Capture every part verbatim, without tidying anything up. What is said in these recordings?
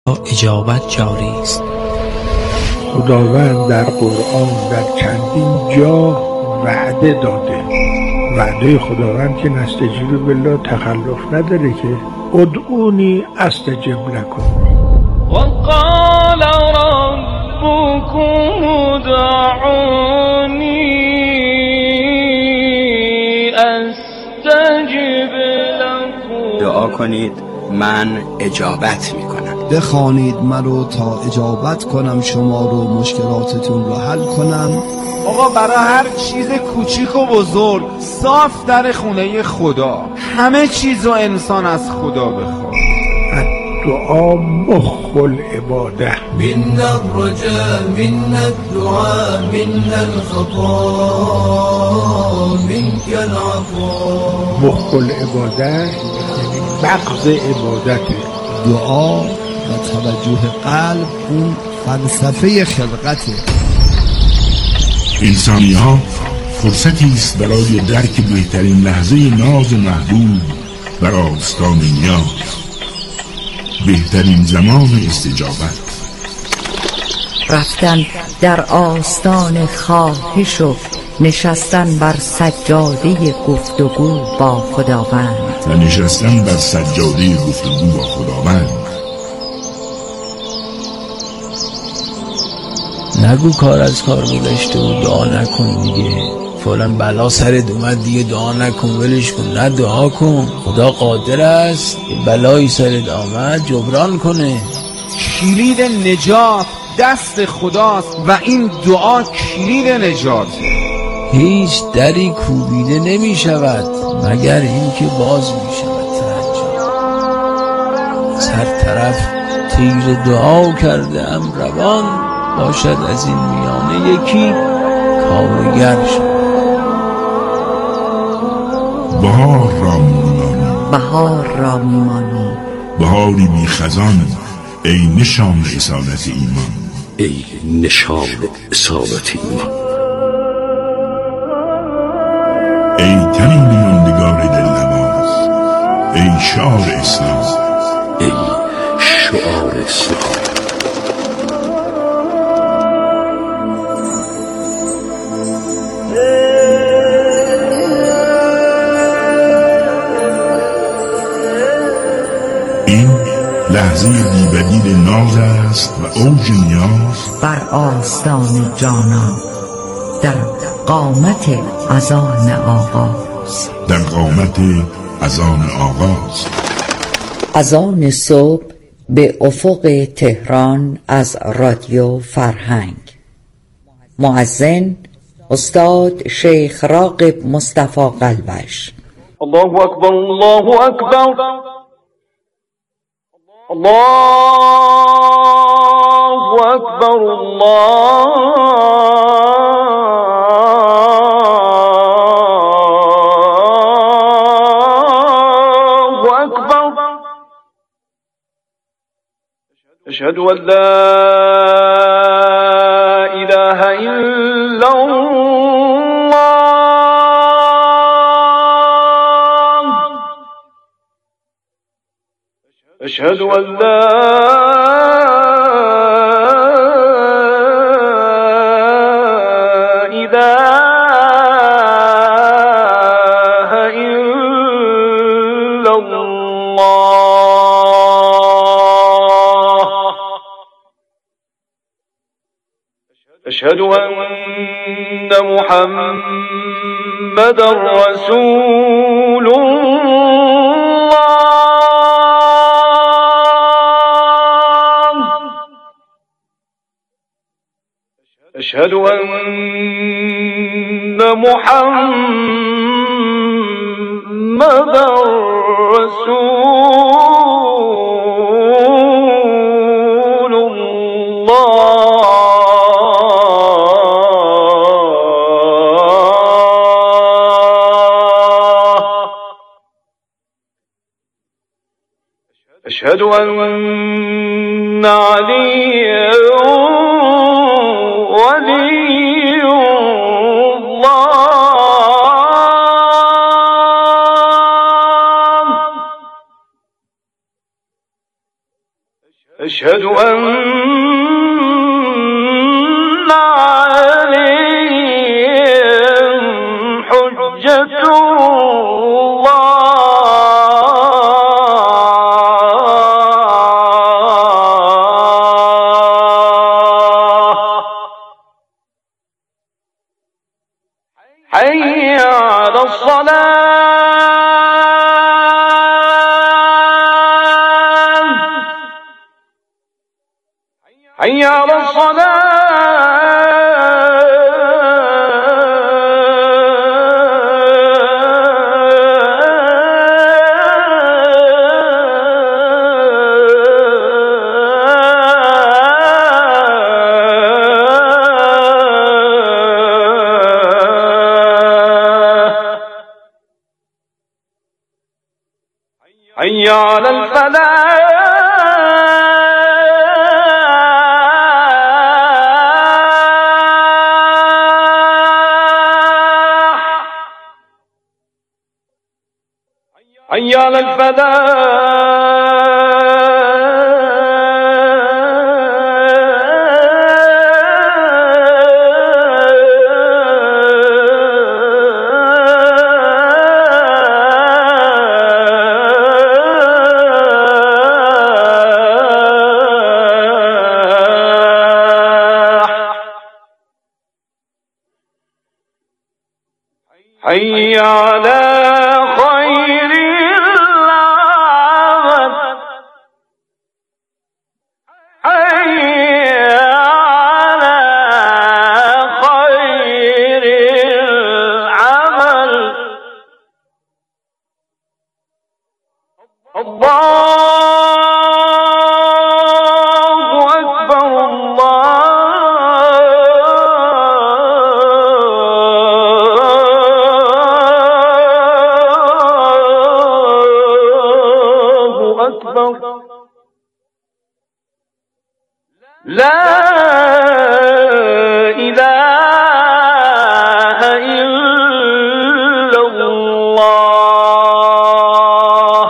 اجابت جاری است. خداوند در قرآن در چندین جا وعده داده. وعده خداوند که نستجیب بالله تخلف نداره که ادعونی استجب لکم. وقال ربكم ادعوني استجب لكم. دعا کنید من اجابت میکنم. بخوانید مرا تا اجابت کنم شما رو، مشکلاتتون رو حل کنم. آقا برای هر چیز کوچیک و بزرگ صاف در خونه خدا، همه چیز رو انسان از خدا بخواد. دعا مخ العباده. منا الرجاء منا الدعاء منا الخطا منك العفو. مخ العباده یعنی مغز عبادته. دعا و توجه قلب اون فلسفه خلقته. انسانی ها فرصتی است برای درک بهترین لحظه ناز محبوب و راستان نیاز، بهترین زمان استجابت. رفتن در آستان خواهش و نشستن بر سجاده گفتگو با خداوند و نشستن بر سجاده گفتگو با خداوند. نگو کار از کار گذشته و دعا نکن دیگه، فلان بلا سرت اومد دیگه دعا نکن ولش کن. نه، دعا کن، خدا قادر است بلایی سرت آمد جبران کنه. کلید نجات دست خداست و این دعا کلید نجاته. هیچ دری کوبیده نمی شود مگر این که باز می شود. از هر طرف تیر دعا کرده ام روان، باشد از این میانه یکی کارگر شد. بهار را میمانی، بهار را میمانی، بهاری بی خزان، ای نشان اصالت ایمان، ای نشان اصالت ایمان. ای تنین ماندگار دلنواز، ای شعار اسلام، ای شعار اسلام. این لحظه بی‌بدیل ناز است و اوج نیاز بر آستان جانان، در قامت اذان آغاز، در قامت اذان آغاز. اذان صبح به افق تهران از رادیو فرهنگ. مؤذن استاد شیخ راغب مصطفی قلبش. الله اکبر الله اکبر الله اکبر الله اکبر. اشهد ان لا اله الا الله. اشهد ان لا اله الا الله. اشهد ان محمدا رسول الله. أشهد أن محمدا رسول الله. أشهد أن عليا ولي الله. أشهد أن عليهم حجة حي على الصلاة حي على حي على الفلاح حي على حي على خير العمل حي على خير العمل الله أكبر الله أكبر لا إله إلا الله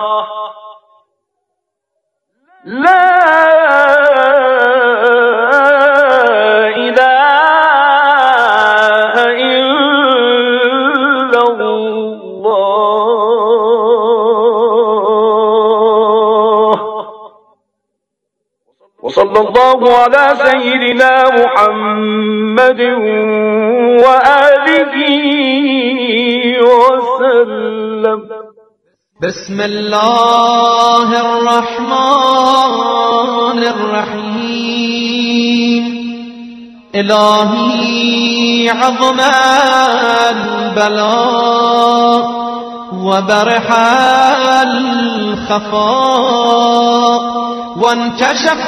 لا إله إلا الله وصلى الله على سيدنا محمد وآله وسلم. بسم الله الرحمن الرحيم. إلهي عظم البلاء وبرح الخفاء وانكشف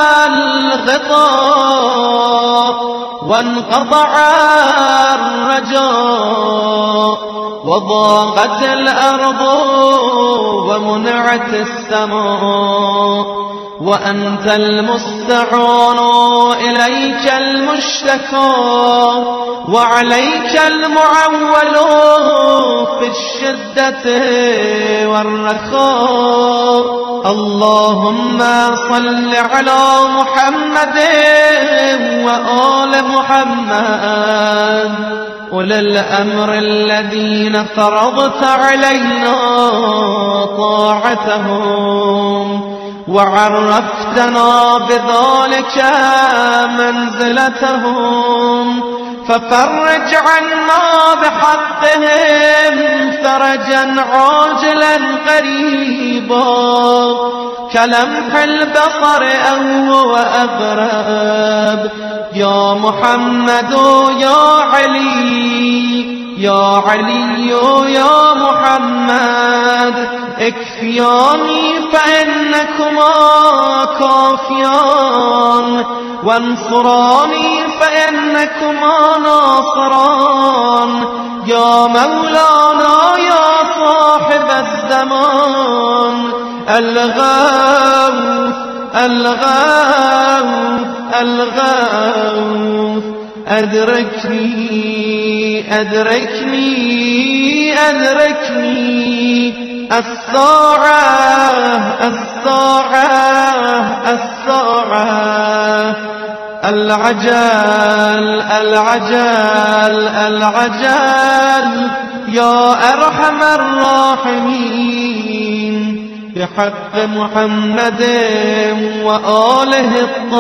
الغطاء وانقطع الرجاء وضاقت الأرض ومنعت السماء وأنت المستعان إليك المشتكى وعليك المعول في الشدة والرخاء. اللهم صل على محمد وآل محمد أولي الأمر الذين فرضت علينا طاعتهم وعرفتنا بذلك منزلتهم ففرج عنا بحقهم فرجا عاجلا قريبا كلمح البصر أو وأقرب. يا محمد يا علي يا علي يا محمد اكفياني فإنكما كافيان وانصراني فإنكما ناصران. يا مولانا يا صاحب الزمان الغوث الغوث الغوث أدركني أدركني أدركني الساعة الساعة الساعة العجل العجل العجل يا أرحم الراحمين بحق محمد وآله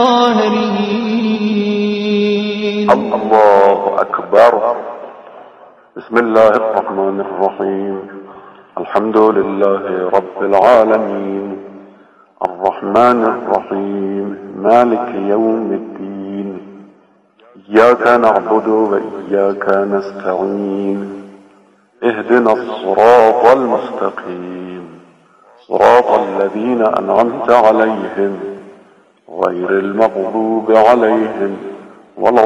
الطاهرين. الله أكبر. بسم الله الرحمن الرحيم. الحمد لله رب العالمين الرحمن الرحيم مالك يوم الدين إياك نعبد وإياك نستعين اهدنا الصراط المستقيم صراط الذين أنعمت عليهم غير المغضوب عليهم ولا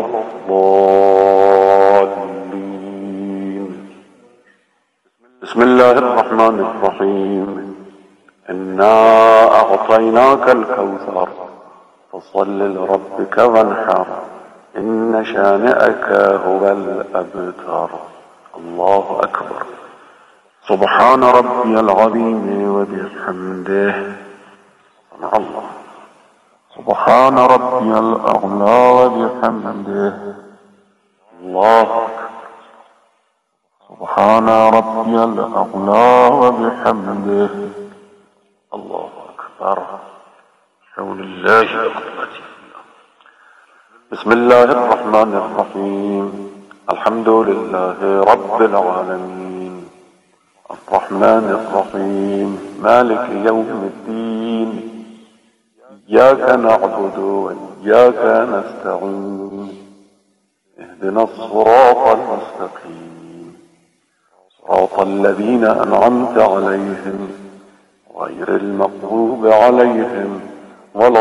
الضالين. بسم الله الرحمن الرحيم. إنا أعطيناك الكوثر فصل لربك وانحر إن شانئك هو الأبتر. الله أكبر. سبحان ربي العظيم وبحمده. سبحان الله. سبحان ربي الأعلى وبحمده. الله أكبر. سبحان ربي الأعلى وبحمده. الله أكبر. حول الله وقوته. بسم الله الرحمن الرحيم. الحمد لله رب العالمين الرحمن الرحيم مالك يوم الدين إياك نعبد وإياك نستعين اهدنا الصراط المستقيم صراط الذين أنعمت عليهم غير المغضوب عليهم ولا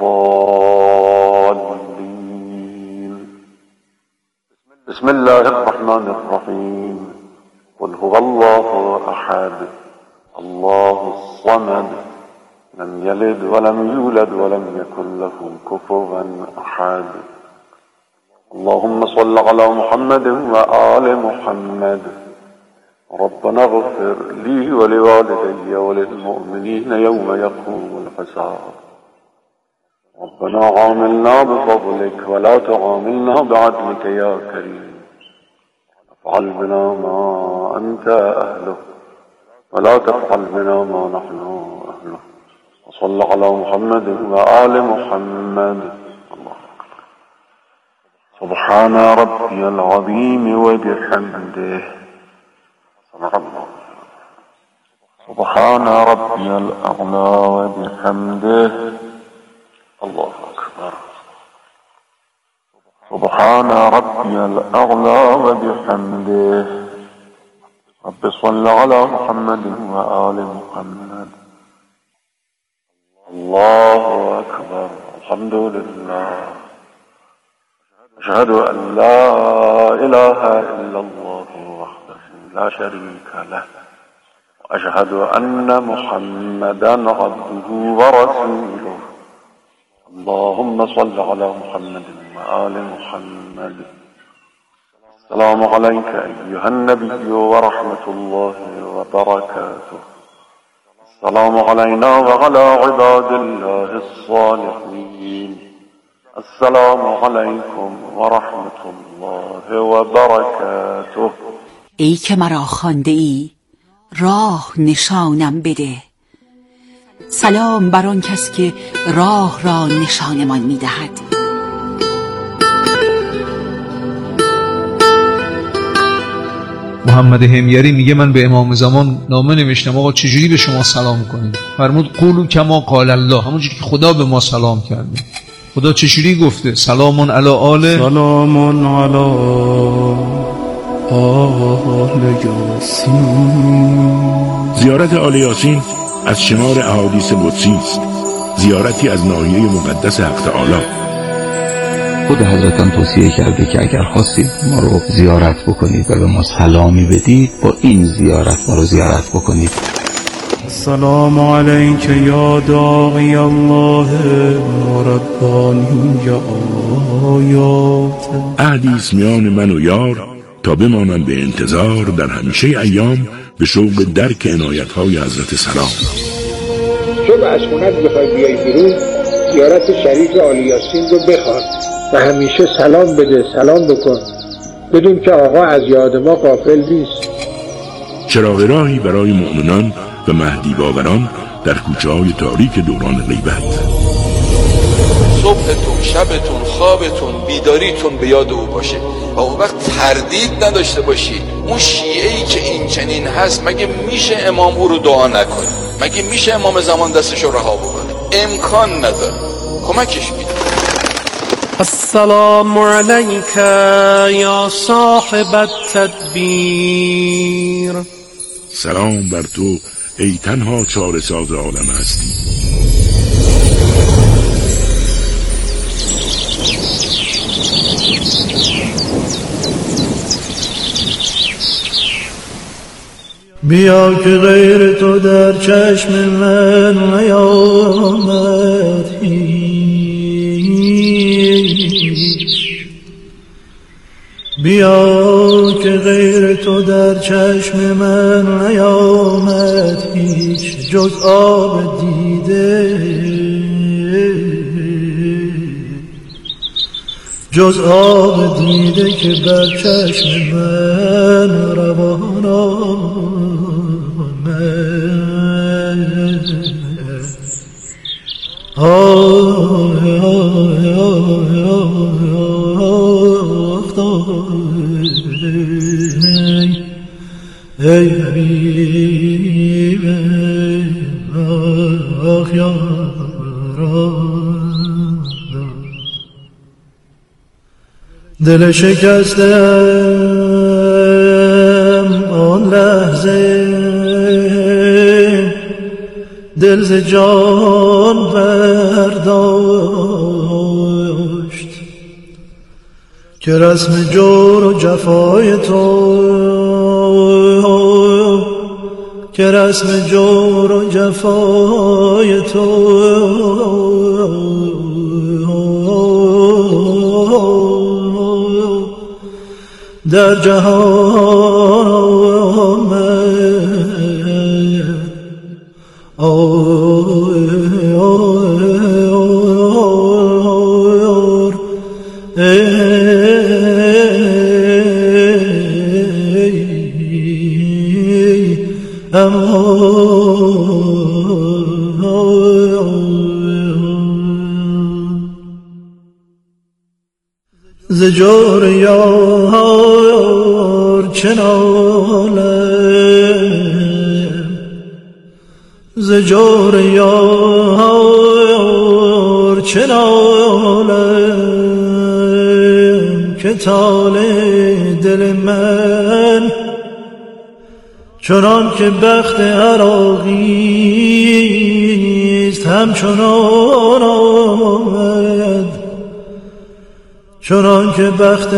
الضالين. بسم الله الرحمن الرحيم. قل هو الله أحد الله الصمد لم يلد ولم يولد ولم يكن له كفوا أحد. اللهم صل على محمد وآل محمد. ربنا اغفر لي ولوالدي وللمؤمنين يوم يقوم الحساب. ربنا عاملنا بفضلك ولا تعاملنا بعدلك يا كريم. افعل بنا ما أنت أهله ولا تفعل بنا ما نحن أهله. وصل على محمد وآل محمد. الله أكبر. سبحان ربي العظيم وبحمده. سبحان ربي الأعلى وبحمده. الله أكبر. سبحان ربي الأعلى وبحمده. رب صل على محمد وآل محمد. الله أكبر. الحمد لله. أشهد أن لا إله إلا الله وحده لا شريك له وأشهد أن محمدا عبده ورسوله. اللهم صل على محمد وآل محمد. السلام عليك أيها النبي ورحمة الله وبركاته. السلام علينا وعلى عباد الله الصالحين. السلام عليكم ورحمة الله وبركاته. ای که مرا خوانده ای راه نشانم بده. سلام بر آن کس که راه را نشانمان می‌دهد. محمد حمیری میگه من به امام زمان نامه نوشتم آقا چجوری به شما سلام کنیم؟ فرمود قولوا کما قال الله، همونجوری که خدا به ما سلام کرده. خدا چجوری گفته؟ سلامون علی آل سلامون علی آل یاسین. زیارت آل یاسین از شمار احادیث قدسی است. زیارتی از ناحیه مقدس حق تعالی. خود حضرتم توصیه کرده که اگر خواستید ما رو زیارت بکنید و به ما سلامی بدید با این زیارت ما رو زیارت بکنید. السلام علیک یا داعی الله و ربانی آیات. عهدی است میان من و یار تا بمانند به انتظار در همیشه ایام به شوق درک عنایت‌های حضرت سلام. صبح از خونت بخوای بیای بیرون زیارت شریف عالی یاسین رو بخوان و همیشه سلام بده، سلام بکن، بدون که آقا از یاد ما غافل نیست. چراغ راهی برای مؤمنان و مهدی باوران در کوچه‌های تاریک دوران غیبت. صبحتون، شبتون، خوابتون، بیداریتون به یاد او باشه و اون وقت تردید نداشته باشید اون شیعه‌ای که این چنین هست مگه میشه امام او رو دعا نکنه؟ مگه میشه امام زمان دستش رو رها بکنه؟ امکان نداره. کمکش میده. السلام علیک یا صاحب التدبیر. سلام بر تو ای تنها چاره ساز عالم هستی. بیا که غیر تو در چشم من نیامد هیچ، بیا که غیر تو در چشم من نیامد هیچ، جز آب دیده، جز آب دیده که بر چشم من روان آمد. آه ای حبیب آخ یا دل شکستم آن لحظه، دل ز جان برداشت که رسم جور و جفای تو، که رسم جور و جفای تو در جهان آمد. ز جور یار چه نالم، ز جور یار چه نالم که طال دل من چنان که بخت عراقیست همچنان آمد، چنان که بخت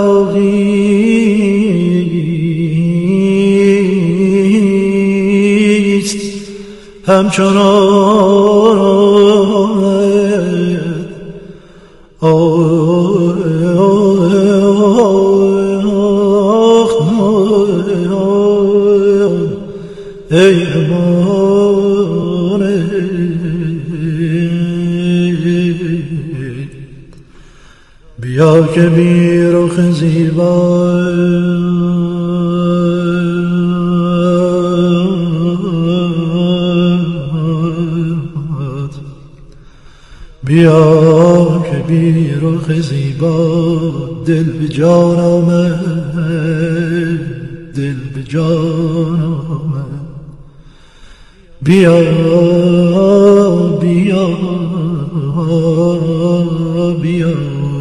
عراقیست همچنان آمد. ای امان بیا که بی رخ زیبا بیا که بی رخ زیبا دل به جان آمد، دل به جان آمد. بیا بیا بیا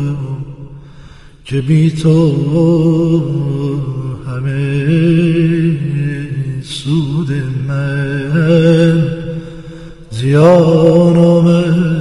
که بی تو همه سود من زیان آمد.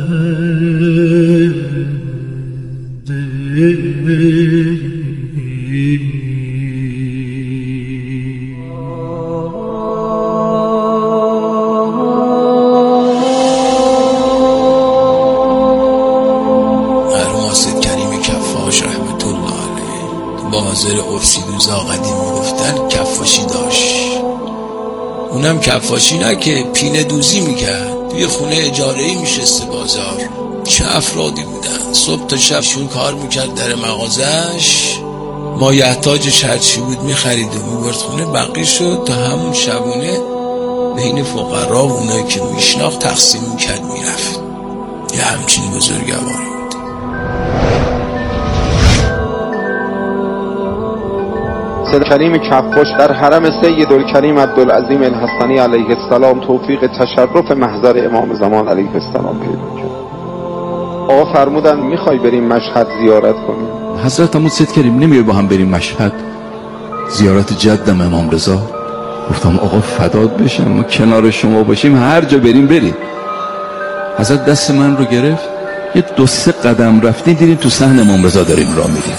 حاضر قرصی دوزا قدیم میگفتن کفاشی داشت. اونم کفاشی نه که پینه دوزی میکرد، توی خونه اجاره‌ای میشسته بازار. چه افرادی بودن، صبح تا شب شون کار میکرد در مغازش، مایحتاجش هرچی بود میخرید و میبرد خونه، بقیه شد تا همون شبونه بین فقرا و اونایی که میشناخت تقسیم میکرد میرفت. یه همچین بزرگواری بود. سید کریم کفاش در حرم سید الکریم عبدالعظیم الحسنی علیه السلام توفیق تشرف محضر امام زمان علیه السلام پیدا کرد. آقا فرمودن میخوای بریم مشهد زیارت کنیم؟ حضرت عمود سید کریم نمیای با هم بریم مشهد زیارت جدم امام رضا؟ گفتم آقا فدات بشم، ما کنار شما باشیم، هر جا بریم بریم. حضرت دست من رو گرفت، یه دو سه قدم رفتیم دیدیم تو صحن امام رضا داریم راه میریم.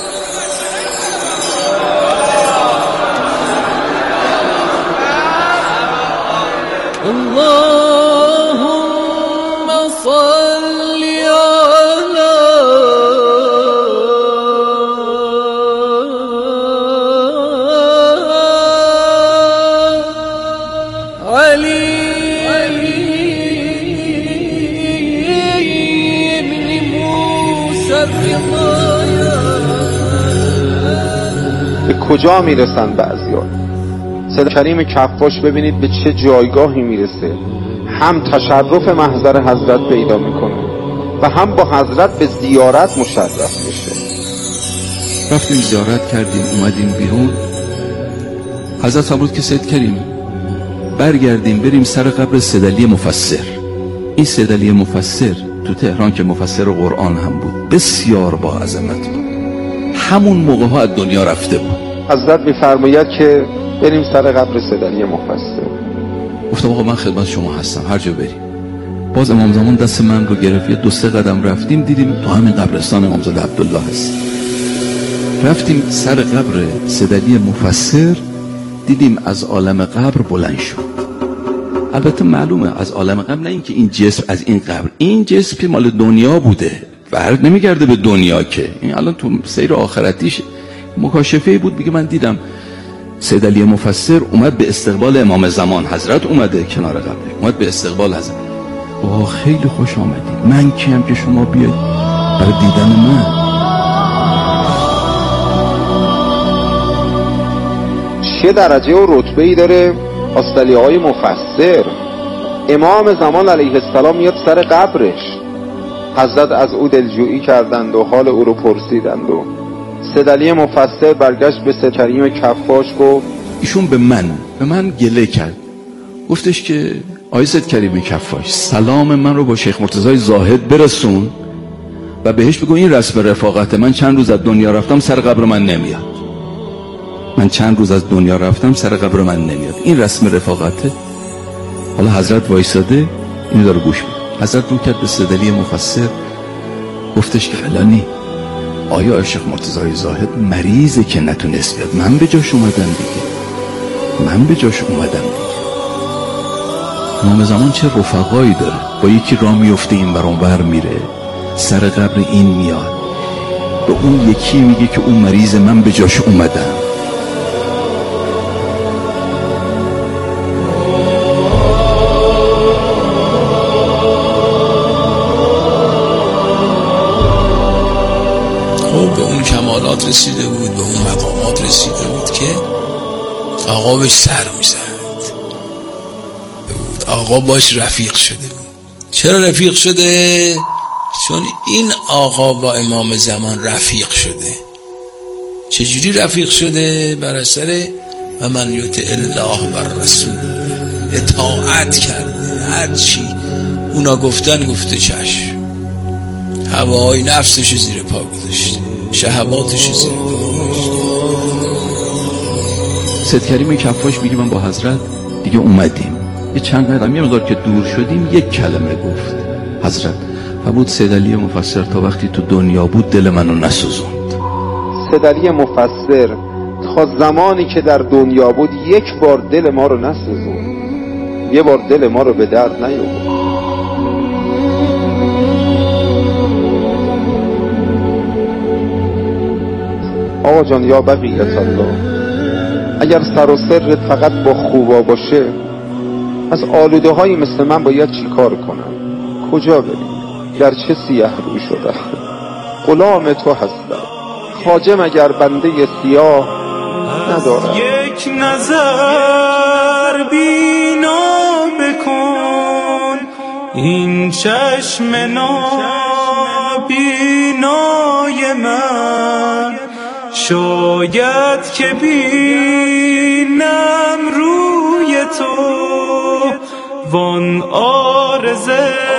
به کجا میرسن بعضیا؟ سید کریم کفاش ببینید به چه جایگاهی میرسه، هم تشرف محضر حضرت پیدا میکنه و هم با حضرت به زیارت مشرف میشه. رفتیم زیارت کردیم، اومدیم بیرون. حضرت فرمود که سید کریم برگردیم بریم سر قبر سید علی مفسر. این سید علی مفسر تو تهران که مفسر قرآن هم بود، بسیار با عظمت بود، همون موقع ها از دنیا رفته بود. حضرت میفرماید که بریم سر قبر سید علی مفسر. گفتم آقا من خدمت شما هستم، هر جا بریم. باز امام زمان دست من رو گرفت، یه دو سه قدم رفتیم دیدیم تو همین قبرستان امامزاده عبدالله هست. رفتیم سر قبر سید علی مفسر، دیدیم از عالم قبر بلند شد. البته معلومه از عالم قبر، نه اینکه این جسم از این قبر، این جسم مال دنیا بوده، برد نمیگرده به دنیا که این الان تو سیر آخرتیش مکاشفه بود. میگه من دیدم سید علی مفسر اومد به استقبال امام زمان، حضرت اومده کنار قبر، اومد به استقبال حضرت. اوه خیلی خوش آمدید، من کیم که شما بیاید برای دیدن من. چه درجه و رتبه‌ای داره آستالیه‌های مفسر؟ امام زمان علیه السلام میاد سر قبرش، حضرت از او دلجویی کردند و حال او رو پرسیدند و سید علی مفسر برگشت به سید کریم کفاش گفت، ایشون به من به من گله کرد، گفتش که آقای سید کریم کفاش سلام من رو با شیخ مرتضی زاهد برسون و بهش بگو این رسم رفاقت، من چند روز از دنیا رفتم سر قبر من نمیاد، من چند روز از دنیا رفتم سر قبر من نمیاد، این رسم رفاقته. حالا حضرت وایساده اینو داره گوش میده. حضرت رو کرد به سید علی مفسر، گفتش که فلانی آیا شیخ مرتضی زاهد مریضه که نتونست بیاد، من به جاش اومدم دیگه، من به جاش اومدم دیگه. امام زمان چه رفقایی داره، با یکی راه میفته این بر اون بر میره، سر قبر این میاد، به اون یکی میگه که اون مریضه، من به جاش اومدم. به اون کمالات رسیده بود، به اون مقامات رسیده بود که آقا بهش سر میزد بود، آقا باش رفیق شده بود. چرا رفیق شده؟ چون این آقا با امام زمان رفیق شده. چجوری رفیق شده؟ بر اثر و من یطع الله و رسول، اطاعت کرده، هرچی اونا گفتن گفته چشم، هوای نفسش زیر پا گذاشته، شهواتش زیر پا گذاشته. سید کریم کفاش میگه من با حضرت دیگه اومدیم، یه چند قدم یه مقدار که دور شدیم یک کلمه گفت حضرت، فرمود سید علی مفسر تا وقتی تو دنیا بود دل منو نسوزوند. سید علی مفسر تا زمانی که در دنیا بود یک بار دل ما رو نسوزوند، یه بار دل ما رو به درد نیاورد. آقا جان یا بقیت الله، اگر سر و سرت فقط با خوبا باشه، از آلوده های مثل من باید چی کار کنم؟ کجا بریم؟ گرچه سیاه روی شده غلام تو هستم، خواجه مگر بنده سیاه ندارم. یک نظر بینا بکن این چشم نابینای من، شاید که بینم روی تو وان آرز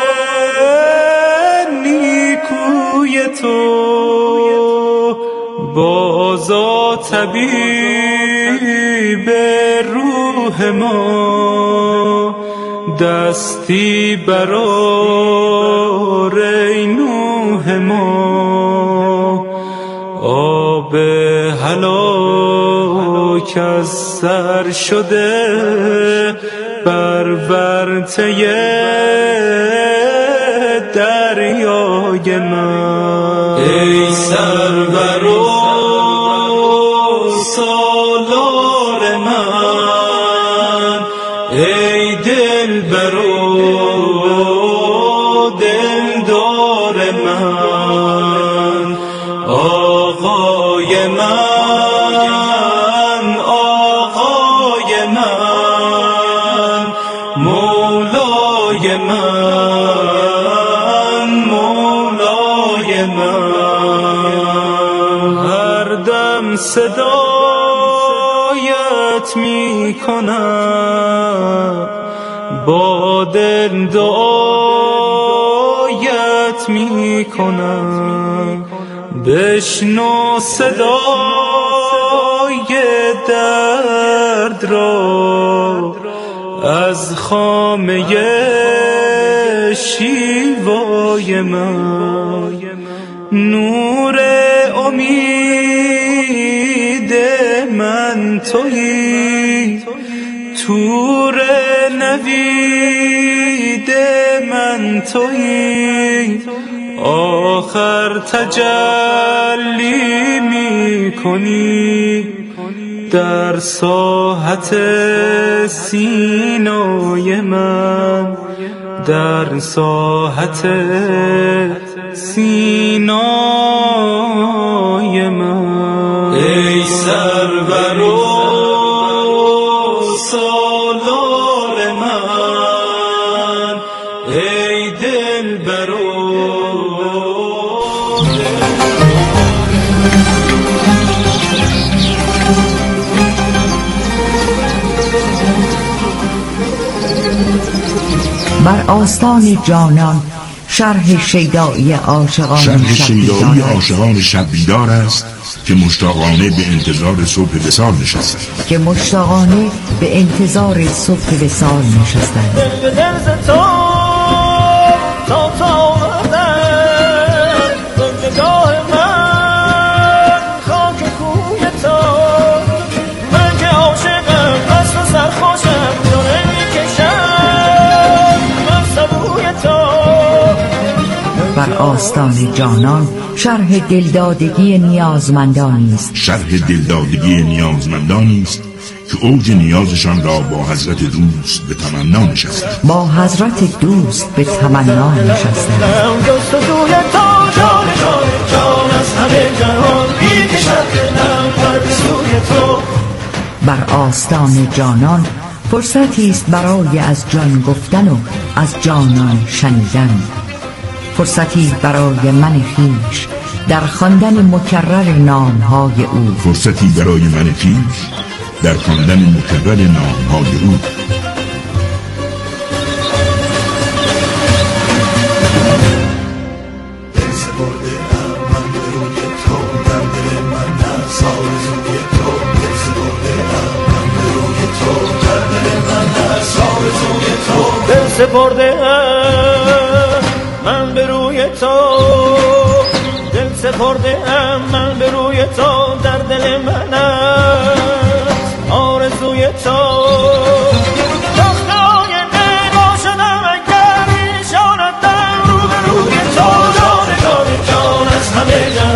نیکوی تو، بازا طبیب روح ما، دستی برا رینوح ما، آب هلاک از سر شده بر ورطه دریای من. ای سرور و سالار من، ای دلبر و دلدار من، آقای من، آقای من، مولای من، مولای من. هر دم صدایت می کنم، با دل دعایت می کنم، بشنو صدای درد را از خامه شیوای من. نور امید من تویی، تور نوید من تویی، آخر تجلی می کنی در ساحت سینای من، در ساحت سینای من. ای سرور و سالار من، ای دلبر و بر آستان جانان شرح شیدایی عاشقان شرح شیدایی عاشقان شب بیدار است که مشتاقانه به انتظار صبح وصال نشستند که مشتاقانه به انتظار صبح وصال نشستند. دل به دل ز تو تا تا آمدن زندگاه من، خاک کوی تو من که عاشقم، مست و سرخوشم، داره میکشم من سبوی تو. بر آستان جانان شرح دلدادگی نیازمندانی است، شرح دلدادگی نیازمندانی است که اوج نیازشان را با حضرت دوست به تمنا نشستند، با حضرت دوست به تمنا نشستند. جستجوی تو جان جان جان از همه جهان میکشد دلم پر به سوی تو. بر آستان جانان فرصتی است برای از جان گفتن و از جانان شنیدن، فرصتی برای من خویش در خواندن مکرر نامهای او، فرصتی برای من خویش در خواندن مکرر نامهای او. دل سپرده من به روی تو، دل سپرده من به روی تو، در دل من است آرزوی تو. تختای نگاه شدم اگر میشاندم رو به روی تو، جان جان جان از همه جان